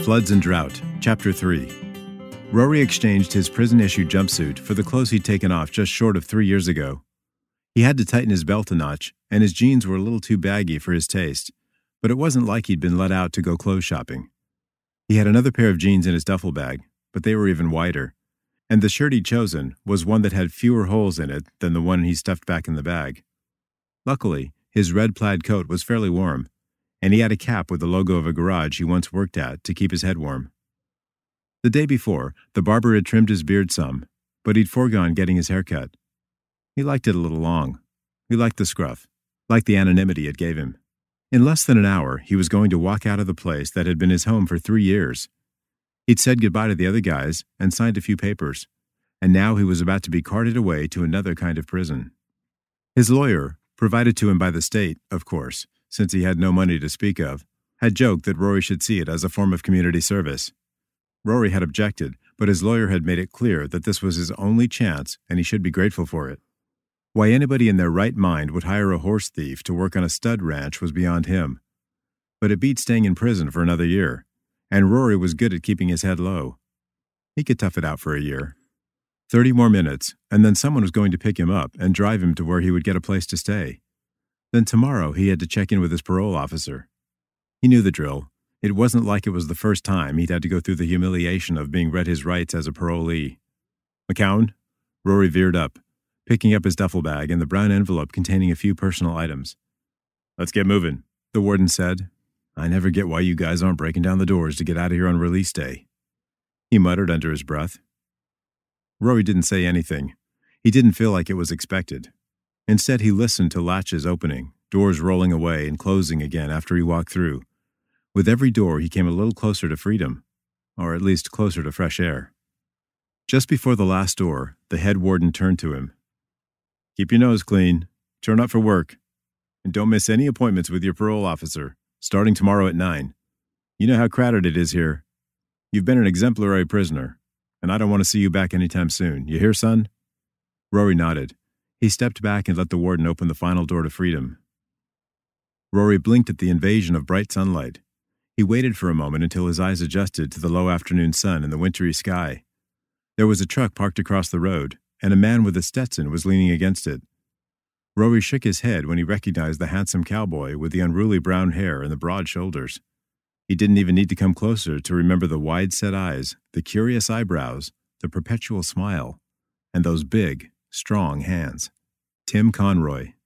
Floods and Drought, Chapter 3. Rory exchanged his prison-issued jumpsuit for the clothes he'd taken off just short of 3 years ago. He had to tighten his belt a notch, and his jeans were a little too baggy for his taste, but it wasn't like he'd been let out to go clothes shopping. He had another pair of jeans in his duffel bag, but they were even wider, and the shirt he'd chosen was one that had fewer holes in it than the one he stuffed back in the bag. Luckily, his red plaid coat was fairly warm, and he had a cap with the logo of a garage he once worked at to keep his head warm. The day before, the barber had trimmed his beard some, but he'd foregone getting his hair cut. He liked it a little long. He liked the scruff, liked the anonymity it gave him. In less than an hour, he was going to walk out of the place that had been his home for 3 years. He'd said goodbye to the other guys and signed a few papers, and now he was about to be carted away to another kind of prison. His lawyer, provided to him by the state, of course, since he had no money to speak of, had joked that Rory should see it as a form of community service. Rory had objected, but his lawyer had made it clear that this was his only chance and he should be grateful for it. Why anybody in their right mind would hire a horse thief to work on a stud ranch was beyond him. But it beat staying in prison for another year, and Rory was good at keeping his head low. He could tough it out for a year. 30 more minutes, and then someone was going to pick him up and drive him to where he would get a place to stay. Then tomorrow he had to check in with his parole officer. He knew the drill. It wasn't like it was the first time he'd had to go through the humiliation of being read his rights as a parolee. McCowan? Rory veered up, picking up his duffel bag and the brown envelope containing a few personal items. "Let's get moving," the warden said. "I never get why you guys aren't breaking down the doors to get out of here on release day," he muttered under his breath. Rory didn't say anything. He didn't feel like it was expected. Instead, he listened to latches opening, doors rolling away and closing again after he walked through. With every door, he came a little closer to freedom, or at least closer to fresh air. Just before the last door, the head warden turned to him. "Keep your nose clean, turn up for work, and don't miss any appointments with your parole officer, starting tomorrow at 9. You know how crowded it is here. You've been an exemplary prisoner, and I don't want to see you back anytime soon. You hear, son?" Rory nodded. He stepped back and let the warden open the final door to freedom. Rory blinked at the invasion of bright sunlight. He waited for a moment until his eyes adjusted to the low afternoon sun and the wintry sky. There was a truck parked across the road, and a man with a Stetson was leaning against it. Rory shook his head when he recognized the handsome cowboy with the unruly brown hair and the broad shoulders. He didn't even need to come closer to remember the wide-set eyes, the curious eyebrows, the perpetual smile, and those big, strong hands. Tim Conroy.